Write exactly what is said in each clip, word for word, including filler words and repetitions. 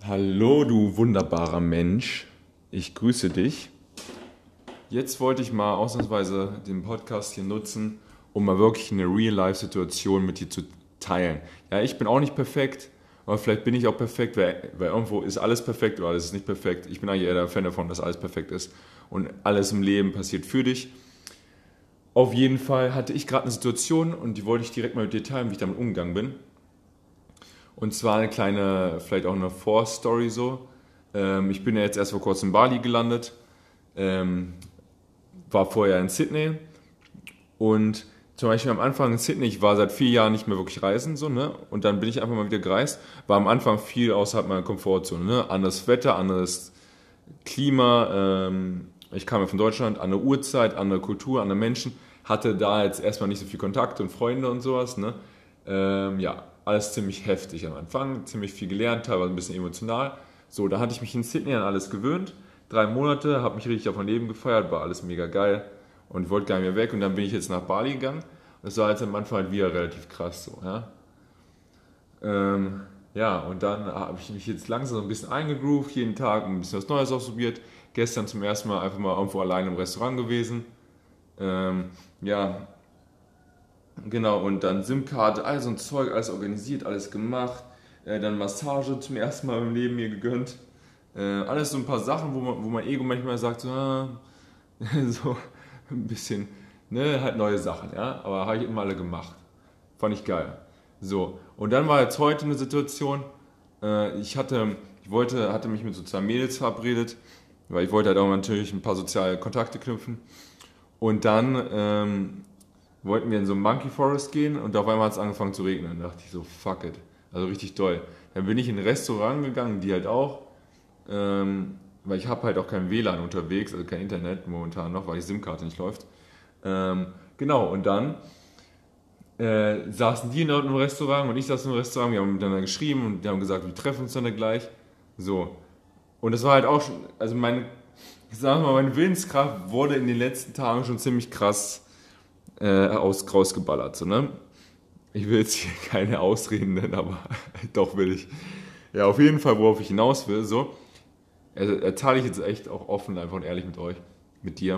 Hallo, du wunderbarer Mensch. Ich grüße dich. Jetzt wollte ich mal ausnahmsweise den Podcast hier nutzen, um mal wirklich eine Real-Life-Situation mit dir zu teilen. Ja, ich bin auch nicht perfekt, aber vielleicht bin ich auch perfekt, weil, weil irgendwo ist alles perfekt oder alles ist nicht perfekt. Ich bin eigentlich eher der Fan davon, dass alles perfekt ist und alles im Leben passiert für dich. Auf jeden Fall hatte ich gerade eine Situation und die wollte ich direkt mal mit dir teilen, wie ich damit umgegangen bin. Und zwar eine kleine, vielleicht auch eine Vorstory so. Ähm, ich bin ja jetzt erst vor kurzem in Bali gelandet, ähm, war vorher in Sydney und zum Beispiel am Anfang in Sydney, ich war seit vier Jahren nicht mehr wirklich reisen, so, ne? Und dann bin ich einfach mal wieder gereist, war am Anfang viel außerhalb meiner Komfortzone, ne? Anderes Wetter, anderes Klima, ähm, ich kam ja von Deutschland, andere Uhrzeit, andere Kultur, andere Menschen, hatte da jetzt erstmal nicht so viel Kontakt und Freunde und sowas, ne? Ähm, ja, alles ziemlich heftig am Anfang, ziemlich viel gelernt, teilweise ein bisschen emotional. So, da hatte ich mich in Sydney an alles gewöhnt. Drei Monate, habe mich richtig auf mein Leben gefeiert, war alles mega geil und wollte gar nicht mehr weg. Und dann bin ich jetzt nach Bali gegangen. Das war jetzt am Anfang halt wieder relativ krass so, ja. Ähm, ja, und dann habe ich mich jetzt langsam so ein bisschen eingegroovt, jeden Tag ein bisschen was Neues ausprobiert. Gestern zum ersten Mal einfach mal irgendwo allein im Restaurant gewesen. Ähm, ja, genau, und dann SIM-Karte, all so ein Zeug, alles organisiert, alles gemacht. Äh, dann Massage zum ersten Mal im Leben mir gegönnt. Äh, alles so ein paar Sachen, wo, man, wo mein Ego manchmal sagt, so, ah, so ein bisschen, ne, halt neue Sachen, ja. Aber habe ich immer alle gemacht. Fand ich geil. So, und dann war jetzt heute eine Situation, äh, ich hatte, ich wollte, hatte mich mit so zwei Mädels verabredet, weil ich wollte halt auch natürlich ein paar soziale Kontakte knüpfen. Und dann ähm, wollten wir in so einen Monkey Forest gehen und auf einmal hat es angefangen zu regnen. Da dachte ich so, fuck it. Also richtig doll. Dann bin ich in ein Restaurant gegangen, die halt auch, ähm, weil ich habe halt auch kein W L A N unterwegs, also kein Internet momentan noch, weil die SIM-Karte nicht läuft. Ähm, genau, und dann äh, saßen die in einem Restaurant und ich saß im Restaurant, wir haben miteinander geschrieben und die haben gesagt, wir treffen uns dann gleich. So. Und das war halt auch schon, also meine, ich sag mal, meine Willenskraft wurde in den letzten Tagen schon ziemlich krass äh, aus, rausgeballert. So, ne? Ich will jetzt hier keine Ausreden nennen, aber doch will ich. Ja, auf jeden Fall, worauf ich hinaus will, so, also, erzähle ich jetzt echt auch offen, einfach und ehrlich mit euch, mit dir.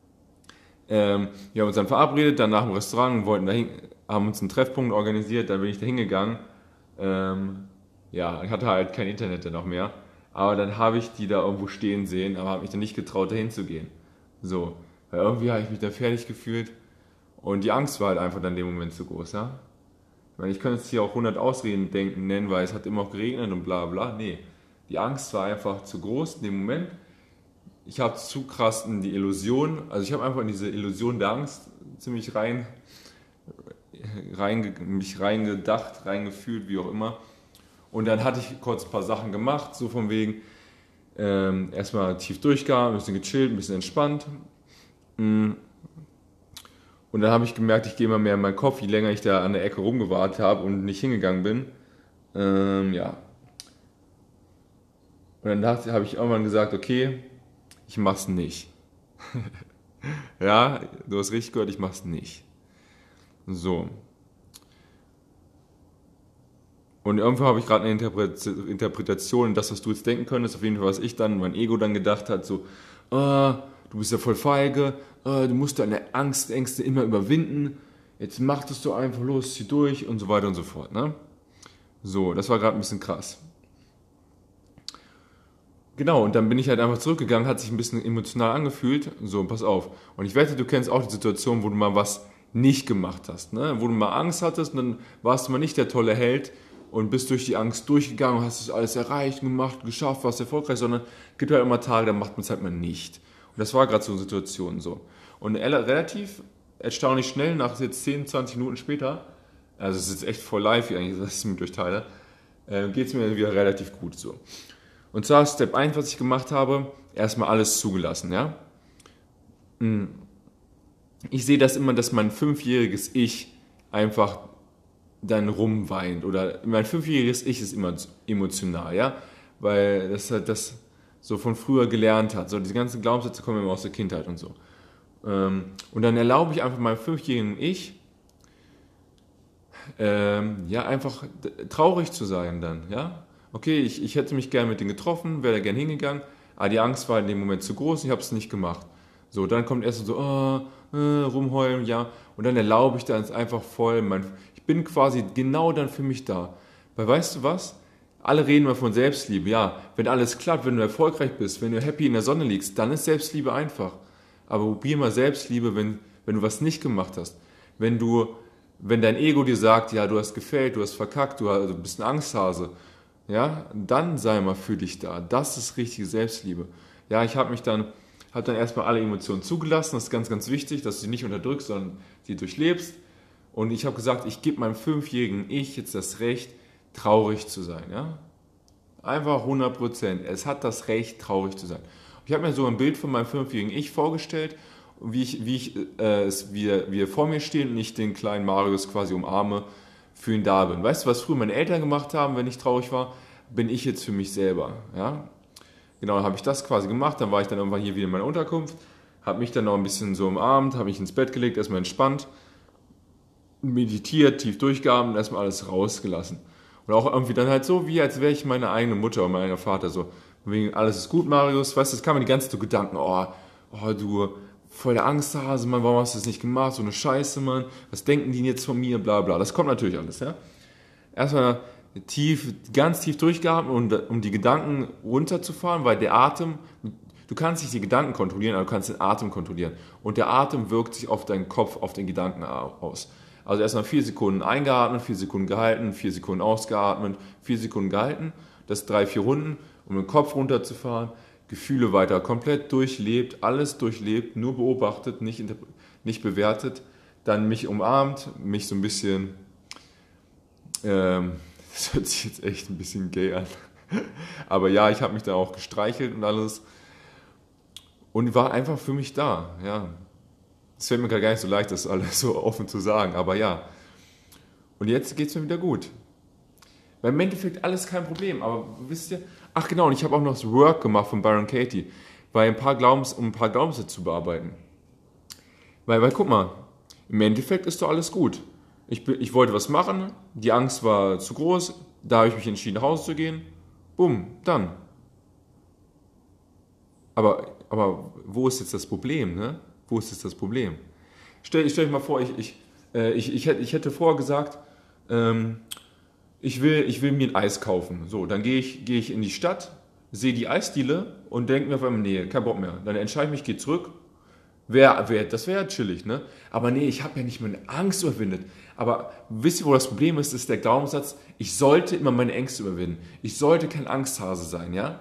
Ähm, wir haben uns dann verabredet, dann nach dem Restaurant, wollten dahin, haben uns einen Treffpunkt organisiert, dann bin ich da hingegangen. Ähm, ja, ich hatte halt kein Internet dann noch mehr. Aber dann habe ich die da irgendwo stehen sehen, aber habe mich dann nicht getraut, dahin zu gehen. So, weil irgendwie habe ich mich da fertig gefühlt und die Angst war halt einfach dann in dem Moment zu groß, ja. Ich meine, ich könnte jetzt hier auch hundert Ausreden denken, nennen, weil es hat immer auch geregnet und bla bla. Nee, die Angst war einfach zu groß in dem Moment. Ich habe zu krass in die Illusion, also ich habe einfach in diese Illusion der Angst ziemlich rein, rein mich reingedacht, reingefühlt, wie auch immer. Und dann hatte ich kurz ein paar Sachen gemacht, so von wegen, ähm, erstmal tief durchgegangen, ein bisschen gechillt, ein bisschen entspannt. Und dann habe ich gemerkt, ich gehe immer mehr in meinen Kopf, je länger ich da an der Ecke rumgewartet habe und nicht hingegangen bin. Ähm, ja. Und dann habe ich irgendwann gesagt, okay, ich mach's nicht. Ja, du hast richtig gehört, ich mach's nicht. So. Und irgendwo habe ich gerade eine Interpretation, das, was du jetzt denken könntest, auf jeden Fall, was ich dann, mein Ego dann gedacht hat, so, ah, du bist ja voll feige, ah, du musst deine Angst, Ängste immer überwinden, jetzt mach das doch einfach los, zieh durch und so weiter und so fort, ne? So, das war gerade ein bisschen krass. Genau, und dann bin ich halt einfach zurückgegangen, hat sich ein bisschen emotional angefühlt, so, pass auf. Und ich wette, du kennst auch die Situation, wo du mal was nicht gemacht hast, ne? Wo du mal Angst hattest und dann warst du mal nicht der tolle Held, und bist durch die Angst durchgegangen, hast es alles erreicht, gemacht, geschafft, warst erfolgreich, sondern es gibt halt immer Tage, da macht man es halt mal nicht. Und das war gerade so eine Situation so. Und relativ erstaunlich schnell, nach jetzt zehn, zwanzig Minuten später, also es ist jetzt echt voll live hier eigentlich, dass ich es mit durchteile, äh, geht es mir wieder relativ gut so. Und zwar Step eins, was ich gemacht habe, erstmal alles zugelassen, ja. Ich sehe das immer, dass mein fünfjähriges Ich einfach dann rumweint oder mein fünfjähriges Ich ist immer emotional, ja, weil das halt das so von früher gelernt hat, so diese ganzen Glaubenssätze kommen immer aus der Kindheit und so. Und dann erlaube ich einfach meinem fünfjährigen Ich, ähm, ja, einfach traurig zu sein dann, ja, okay, ich, ich hätte mich gerne mit denen getroffen, wäre da gerne hingegangen, aber die Angst war in dem Moment zu groß und ich habe es nicht gemacht. So, dann kommt erst so, oh, äh, rumheulen, ja, und dann erlaube ich dann einfach voll, mein, ich bin quasi genau dann für mich da. Weil weißt du was? Alle reden mal von Selbstliebe, ja, wenn alles klappt, wenn du erfolgreich bist, wenn du happy in der Sonne liegst, dann ist Selbstliebe einfach. Aber probier mal Selbstliebe, wenn, wenn du was nicht gemacht hast. Wenn du, wenn dein Ego dir sagt, ja, du hast gefailt, du hast verkackt, du, du bist ein Angsthase, ja, dann sei mal für dich da. Das ist richtige Selbstliebe. Ja, ich habe mich dann, habe dann erstmal alle Emotionen zugelassen. Das ist ganz, ganz wichtig, dass du sie nicht unterdrückst, sondern sie durchlebst. Und ich habe gesagt, ich gebe meinem fünfjährigen Ich jetzt das Recht, traurig zu sein. Ja? Einfach hundert Prozent. Es hat das Recht, traurig zu sein. Ich habe mir so ein Bild von meinem fünfjährigen Ich vorgestellt, wie, ich, wie, ich, äh, es, wie, er, wie er vor mir steht und ich den kleinen Marius quasi umarme, für ihn da bin. Weißt du, was früher meine Eltern gemacht haben, wenn ich traurig war, bin ich jetzt für mich selber. Ja? Genau, dann habe ich das quasi gemacht, dann war ich dann irgendwann hier wieder in meiner Unterkunft, habe mich dann noch ein bisschen so umarmt, habe mich ins Bett gelegt, erstmal entspannt, meditiert, tief durchgeatmet und erstmal alles rausgelassen. Und auch irgendwie dann halt so, wie als wäre ich meine eigene Mutter oder mein eigener Vater, so, wegen alles ist gut, Marius, weißt du, es kamen die ganzen so Gedanken, oh, oh, du, voll der Angsthase, Mann, warum hast du das nicht gemacht, so eine Scheiße, Mann, was denken die jetzt von mir, bla bla, das kommt natürlich alles, ja. Erstmal tief, ganz tief durchgeatmet, um, um die Gedanken runterzufahren, weil der Atem, du kannst nicht die Gedanken kontrollieren, aber du kannst den Atem kontrollieren. Und der Atem wirkt sich auf deinen Kopf, auf den Gedanken aus. Also erstmal vier Sekunden eingeatmet, vier Sekunden gehalten, vier Sekunden ausgeatmet, vier Sekunden gehalten, das drei, vier Runden, um den Kopf runterzufahren, Gefühle weiter komplett durchlebt, alles durchlebt, nur beobachtet, nicht, nicht bewertet, dann mich umarmt, mich so ein bisschen, ähm, das hört sich jetzt echt ein bisschen gay an, aber ja, ich habe mich da auch gestreichelt und alles und war einfach für mich da, ja. Es fällt mir gar nicht so leicht, das alles so offen zu sagen, aber ja. Und jetzt geht es mir wieder gut. Weil im Endeffekt alles kein Problem, aber wisst ihr, ach genau, und ich habe auch noch das Work gemacht von Byron Katie, weil ein paar Glaubens, um ein paar Glaubenssätze zu bearbeiten. Weil, weil, guck mal, im Endeffekt ist doch alles gut. Ich, ich wollte was machen, die Angst war zu groß, da habe ich mich entschieden, nach Hause zu gehen, bumm, dann. Aber, aber wo ist jetzt das Problem, ne? Wo ist jetzt das Problem? Stell, stell dich mal vor, ich, ich, äh, ich, ich, hätte, ich hätte vorher gesagt, ähm, ich, will, ich will mir ein Eis kaufen. So, dann gehe ich, gehe ich in die Stadt, sehe die Eisdiele und denke mir auf einmal, nee, kein Bock mehr. Dann entscheide ich mich, gehe zurück. Wär, wär, das wäre ja chillig, ne? Aber nee, ich habe ja nicht meine Angst überwindet. Aber wisst ihr, wo das Problem ist? Das ist der Glaubenssatz, ich sollte immer meine Ängste überwinden. Ich sollte kein Angsthase sein, ja?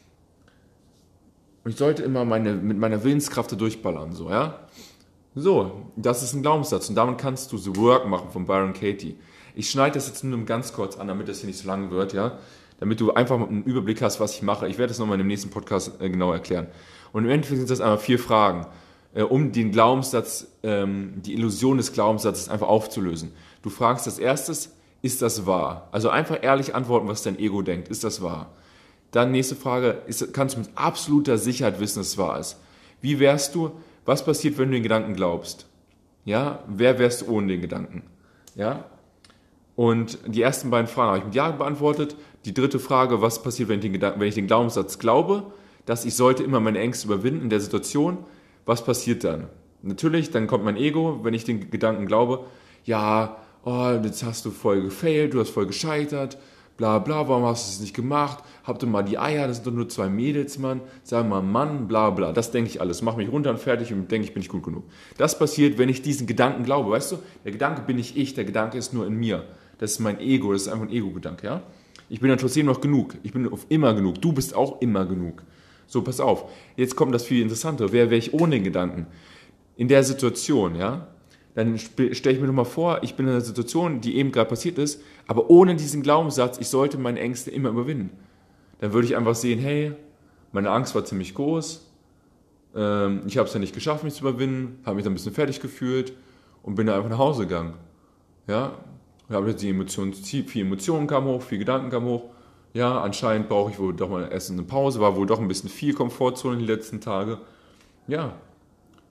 Und ich sollte immer meine, mit meiner Willenskraft da durchballern, so, ja? So, das ist ein Glaubenssatz und damit kannst du The Work machen von Byron Katie. Ich schneide das jetzt nur ganz kurz an, damit das hier nicht so lang wird, ja? Damit du einfach einen Überblick hast, was ich mache. Ich werde das nochmal in dem nächsten Podcast äh, genau erklären. Und im Endeffekt sind das einmal vier Fragen, äh, um den Glaubenssatz, ähm, die Illusion des Glaubenssatzes einfach aufzulösen. Du fragst als erstes, ist das wahr? Also einfach ehrlich antworten, was dein Ego denkt. Ist das wahr? Dann nächste Frage, ist, kannst du mit absoluter Sicherheit wissen, dass es wahr ist? Wie wärst du, was passiert, wenn du den Gedanken glaubst? Ja, wer wärst du ohne den Gedanken? Ja? Und die ersten beiden Fragen habe ich mit Ja beantwortet. Die dritte Frage, was passiert, wenn ich den, Gedanken, wenn ich den Glaubenssatz glaube, dass ich sollte immer meine Ängste überwinden in der Situation, was passiert dann? Natürlich, dann kommt mein Ego, wenn ich den Gedanken glaube, ja, oh, jetzt hast du voll gefailt, du hast voll gescheitert, bla bla, warum hast du es nicht gemacht? Habt du mal die Eier, das sind doch nur zwei Mädels, Mann. Sag mal, Mann, bla bla. Das denke ich alles. Mach mich runter und fertig und denke, ich bin nicht gut genug. Das passiert, wenn ich diesen Gedanken glaube. Weißt du, der Gedanke bin nicht ich, der Gedanke ist nur in mir. Das ist mein Ego, das ist einfach ein Ego-Gedanke, ja? Ich bin dann trotzdem noch genug. Ich bin auf immer genug. Du bist auch immer genug. So, pass auf. Jetzt kommt das viel Interessantere. Wer wäre ich ohne den Gedanken? In der Situation, ja? Dann stelle ich mir nochmal vor, ich bin in einer Situation, die eben gerade passiert ist, aber ohne diesen Glaubenssatz, ich sollte meine Ängste immer überwinden. Dann würde ich einfach sehen, hey, meine Angst war ziemlich groß, ähm, ich habe es ja nicht geschafft, mich zu überwinden, habe mich dann ein bisschen fertig gefühlt und bin dann einfach nach Hause gegangen. Ja, und habe jetzt die Emotionen, viele Emotionen kamen hoch, viele Gedanken kamen hoch. Ja, anscheinend brauche ich wohl doch mal erst eine Pause, war wohl doch ein bisschen viel Komfortzone in den letzten Tagen. Ja.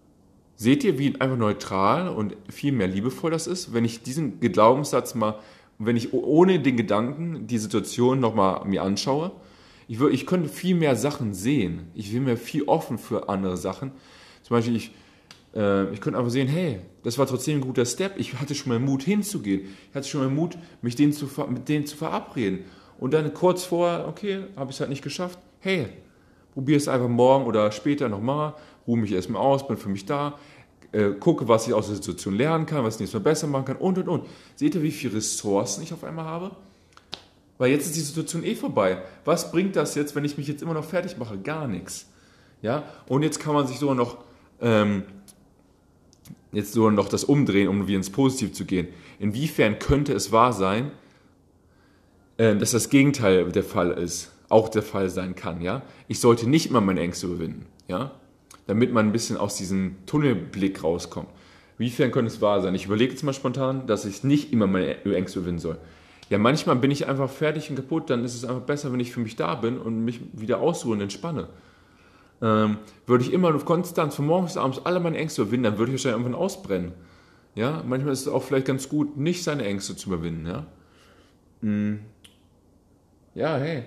Seht ihr, wie einfach neutral und viel mehr liebevoll das ist, wenn ich diesen Glaubenssatz mal wenn ich ohne den Gedanken die Situation nochmal mir anschaue, ich, würde, ich könnte viel mehr Sachen sehen. Ich bin mir viel offen für andere Sachen. Zum Beispiel, ich, äh, ich könnte einfach sehen, hey, das war trotzdem ein guter Step. Ich hatte schon mal Mut hinzugehen. Ich hatte schon mal Mut, mich denen zu, mit denen zu verabreden. Und dann kurz vorher, okay, habe ich es halt nicht geschafft. Hey, probiere es einfach morgen oder später nochmal. Ruhe mich erstmal aus, bin für mich da. Äh, gucke, was ich aus der Situation lernen kann, was ich nächstes Mal besser machen kann und, und, und. Seht ihr, wie viele Ressourcen ich auf einmal habe? Weil jetzt ist die Situation eh vorbei. Was bringt das jetzt, wenn ich mich jetzt immer noch fertig mache? Gar nichts. Ja? Und jetzt kann man sich sogar noch, ähm, jetzt sogar noch das umdrehen, um wieder ins Positive zu gehen. Inwiefern könnte es wahr sein, äh, dass das Gegenteil der Fall ist, auch der Fall sein kann? Ja? Ich sollte nicht immer meine Ängste überwinden. Ja? Damit man ein bisschen aus diesem Tunnelblick rauskommt. Inwiefern könnte es wahr sein? Ich überlege jetzt mal spontan, dass ich nicht immer meine Ängste überwinden soll. Ja, manchmal bin ich einfach fertig und kaputt, dann ist es einfach besser, wenn ich für mich da bin und mich wieder ausruhe und entspanne. Ähm, würde ich immer konstant von morgens bis abends alle meine Ängste überwinden, dann würde ich wahrscheinlich irgendwann ausbrennen. Ja, manchmal ist es auch vielleicht ganz gut, nicht seine Ängste zu überwinden. Ja, hm. Ja, hey.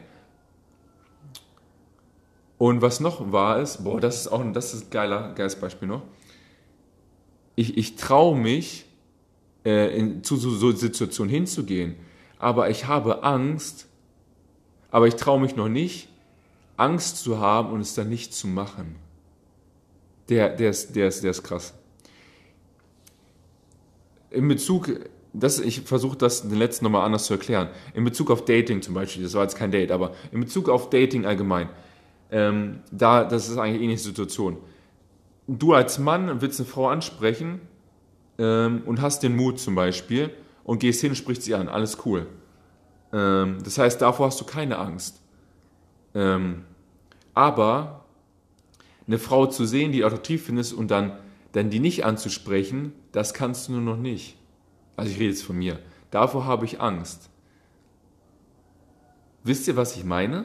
Und was noch wahr ist, boah, das ist auch das ist ein geiler, geiles Beispiel noch. Ich, ich traue mich, äh, in, zu so, so Situationen hinzugehen, aber ich habe Angst, aber ich traue mich noch nicht, Angst zu haben und es dann nicht zu machen. Der, der, ist, der, ist, der ist krass. In Bezug, das, ich versuche das den letzten nochmal anders zu erklären, in Bezug auf Dating zum Beispiel, das war jetzt kein Date, aber in Bezug auf Dating allgemein, Ähm, da, das ist eigentlich eine ähnliche Situation. Du als Mann willst eine Frau ansprechen ähm, und hast den Mut zum Beispiel und gehst hin und sprichst sie an, alles cool. Ähm, das heißt, davor hast du keine Angst. Ähm, aber eine Frau zu sehen, die du attraktiv findest und dann, dann die nicht anzusprechen, das kannst du nur noch nicht. Also ich rede jetzt von mir. Davor habe ich Angst. Wisst ihr, was ich meine?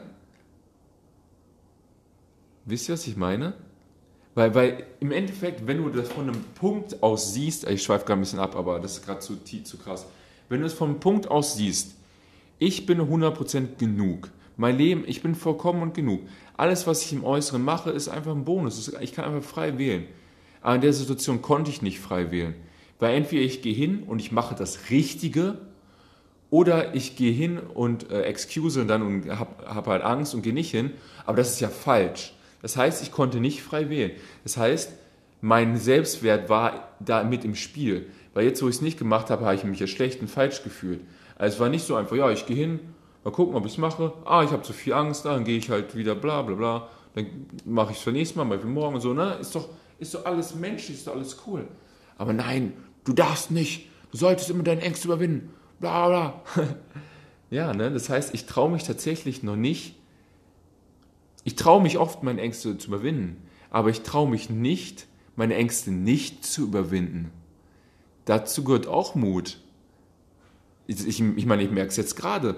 Wisst ihr, was ich meine? Weil, weil im Endeffekt, wenn du das von einem Punkt aus siehst, ich schweife gerade ein bisschen ab, aber das ist gerade zu, zu krass. Wenn du es von einem Punkt aus siehst, ich bin hundert Prozent genug. Mein Leben, ich bin vollkommen und genug. Alles, was ich im Äußeren mache, ist einfach ein Bonus. Ich kann einfach frei wählen. Aber in der Situation konnte ich nicht frei wählen. Weil entweder ich gehe hin und ich mache das Richtige oder ich gehe hin und äh, excuse und dann und habe hab halt Angst und gehe nicht hin. Aber das ist ja falsch. Das heißt, ich konnte nicht frei wählen. Das heißt, mein Selbstwert war da mit im Spiel. Weil jetzt, wo ich es nicht gemacht habe, habe ich mich ja schlecht und falsch gefühlt. Also es war nicht so einfach, ja, ich gehe hin, mal gucken, ob ich es mache. Ah, ich habe zu viel Angst, dann gehe ich halt wieder bla bla bla. Dann mache ich es für nächstes Mal, mal für morgen und so. Ne? Ist doch, ist doch alles menschlich, ist doch alles cool. Aber nein, du darfst nicht. Du solltest immer deine Ängste überwinden. Bla bla. Ja, ne? Das heißt, ich traue mich tatsächlich noch nicht. Ich traue mich oft, meine Ängste zu überwinden, aber ich traue mich nicht, meine Ängste nicht zu überwinden. Dazu gehört auch Mut. Ich, ich, ich meine, ich merke es jetzt gerade.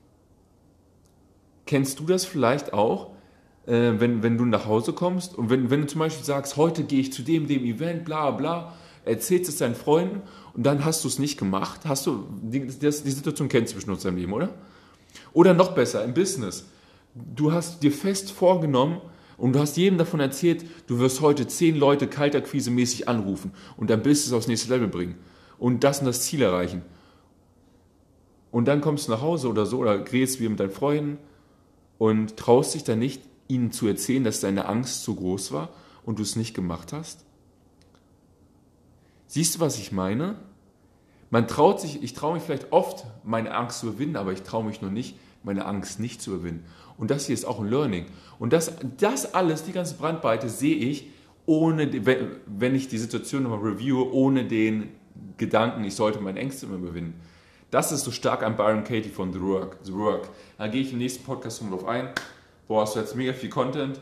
Kennst du das vielleicht auch, äh, wenn, wenn du nach Hause kommst und wenn, wenn du zum Beispiel sagst, heute gehe ich zu dem, dem Event, bla bla, erzählst es deinen Freunden und dann hast du es nicht gemacht, hast du, die, das, die Situation kennst du bestimmt aus deinem Leben, oder? Oder noch besser, im Business. Du hast dir fest vorgenommen und du hast jedem davon erzählt, du wirst heute zehn Leute kaltakquise-mäßig anrufen und dein Business aufs nächste Level bringen und das und das Ziel erreichen. Und dann kommst du nach Hause oder so oder redest wieder mit deinen Freunden und traust dich dann nicht, ihnen zu erzählen, dass deine Angst zu groß war und du es nicht gemacht hast. Siehst du, was ich meine? Man traut sich, ich traue mich vielleicht oft, meine Angst zu überwinden, aber ich traue mich noch nicht, meine Angst nicht zu überwinden. Und das hier ist auch ein Learning. Und das, das alles, die ganze Brandweite, sehe ich, ohne, wenn ich die Situation nochmal reviewe, ohne den Gedanken, ich sollte meine Ängste immer überwinden. Das ist so stark an Byron Katie von The Work. The Work. Da gehe ich im nächsten Podcast nochmal drauf ein. Boah, hast du jetzt mega viel Content.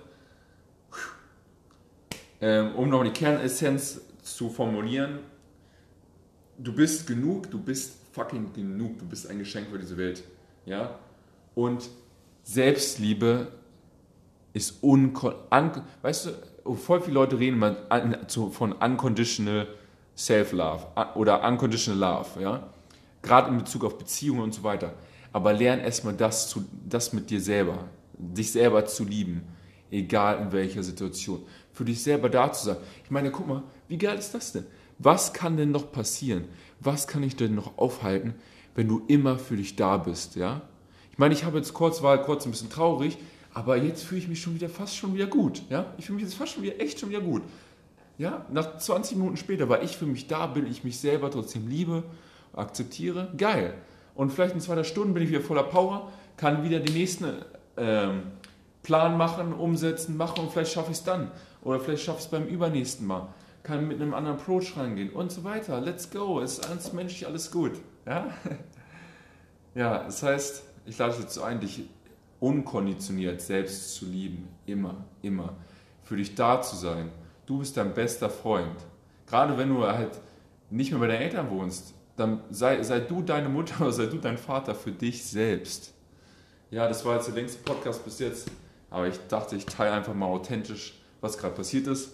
Ähm, um noch die Kernessenz zu formulieren. Du bist genug, du bist fucking genug. Du bist ein Geschenk für diese Welt. Ja? Und Selbstliebe ist unkon... Un, weißt du, voll viele Leute reden mal an, zu, von unconditional self-love oder unconditional love, ja? Gerade in Bezug auf Beziehungen und so weiter. Aber lern erstmal das, zu, das mit dir selber, dich selber zu lieben, egal in welcher Situation. Für dich selber da zu sein. Ich meine, guck mal, wie geil ist das denn? Was kann denn noch passieren? Was kann ich denn noch aufhalten, wenn du immer für dich da bist, ja? Ich meine, ich habe jetzt kurz, war kurz ein bisschen traurig, aber jetzt fühle ich mich schon wieder fast schon wieder gut, ja? Ich fühle mich jetzt fast schon wieder, echt schon wieder gut. Ja, nach zwanzig Minuten später, weil ich für mich da bin, ich mich selber trotzdem liebe, akzeptiere, geil. Und vielleicht in zwei Stunden bin ich wieder voller Power, kann wieder den nächsten ähm, Plan machen, umsetzen, machen und vielleicht schaffe ich es dann. Oder vielleicht schaffe ich es beim übernächsten Mal. Kann mit einem anderen Approach reingehen und so weiter. Let's go, es ist alles menschlich, alles gut. Ja, ja, das heißt, ich lade dich dazu ein, dich unkonditioniert selbst zu lieben. Immer, immer. Für dich da zu sein. Du bist dein bester Freund. Gerade wenn du halt nicht mehr bei deinen Eltern wohnst, dann sei, sei du deine Mutter oder sei du dein Vater für dich selbst. Ja, das war jetzt der längste Podcast bis jetzt, aber ich dachte, ich teile einfach mal authentisch, was gerade passiert ist.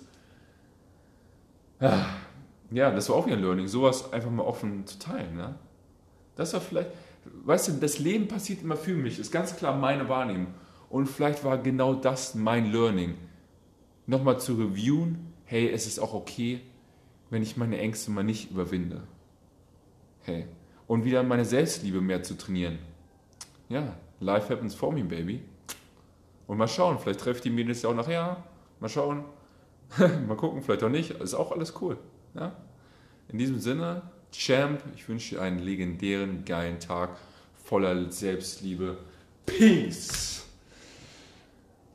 Ja, das war auch wieder ein Learning, sowas einfach mal offen zu teilen. Ne? Das war vielleicht, weißt du, das Leben passiert immer für mich, ist ganz klar meine Wahrnehmung. Und vielleicht war genau das mein Learning. Nochmal zu reviewen, hey, es ist auch okay, wenn ich meine Ängste mal nicht überwinde. Hey, und wieder meine Selbstliebe mehr zu trainieren. Ja, life happens for me, baby. Und mal schauen, vielleicht treffe ich die Mädels ja auch nachher. Mal schauen. Mal gucken, vielleicht auch nicht. Ist auch alles cool. Ja? In diesem Sinne, Champ, ich wünsche dir einen legendären, geilen Tag voller Selbstliebe. Peace!